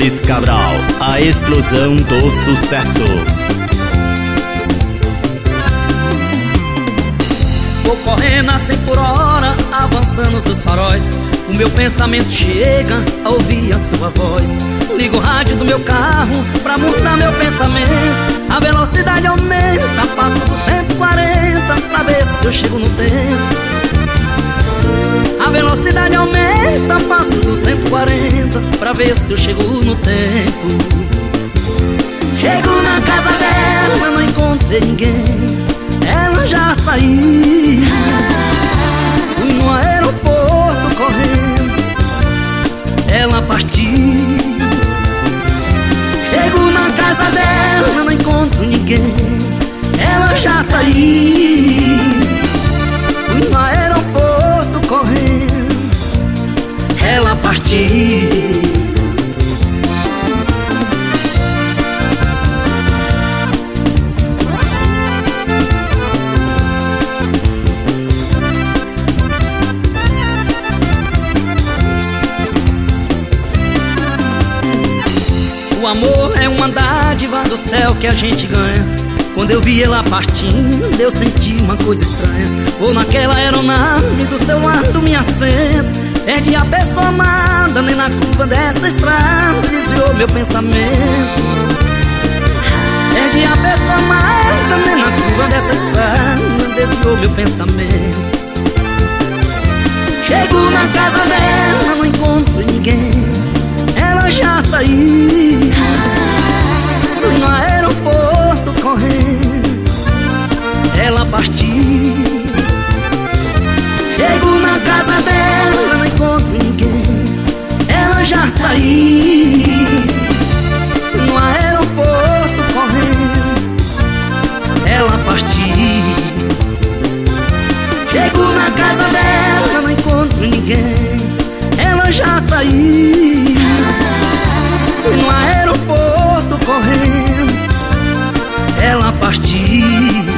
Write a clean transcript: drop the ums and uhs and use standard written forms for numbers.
Charles Cabral, a explosão do sucesso. Vou correndo a 100 por hora, avançando os faróis. O meu pensamento chega a ouvir a sua voz. Ligo o rádio do meu carro pra mudar meu pensamento. A velocidade aumenta, passo do 140 pra ver se eu chego no tempo. A velocidade aumenta, passo do 140 pra ver se eu chego no tempo. Chego na casa dela, não encontrei ninguém. Ela já saiu. Fui no aeroporto correndo, ela partiu. Chego na casa dela, não encontro ninguém. Ela já saiu. Fui no aeroporto correndo, ela partiu. O amor é uma dádiva do céu que a gente ganha. Quando eu vi ela partindo, eu senti uma coisa estranha. Vou naquela aeronave, do seu lado me assento. Perdi a pessoa amada, nem na curva dessa estrada desviou meu pensamento. Perdi a pessoa amada, nem na curva dessa estrada desviou meu pensamento. Chego na casa dela, não encontro ninguém. Ela já saiu. Fui no aeroporto correndo, ela partiu. Chego na casa dela, não encontro ninguém. Ela já saiu. Fui no aeroporto correndo, ela partiu. Chego na casa dela, não encontro ninguém. Ela já saiu. Fui no aeroporto correndo, ela partiu.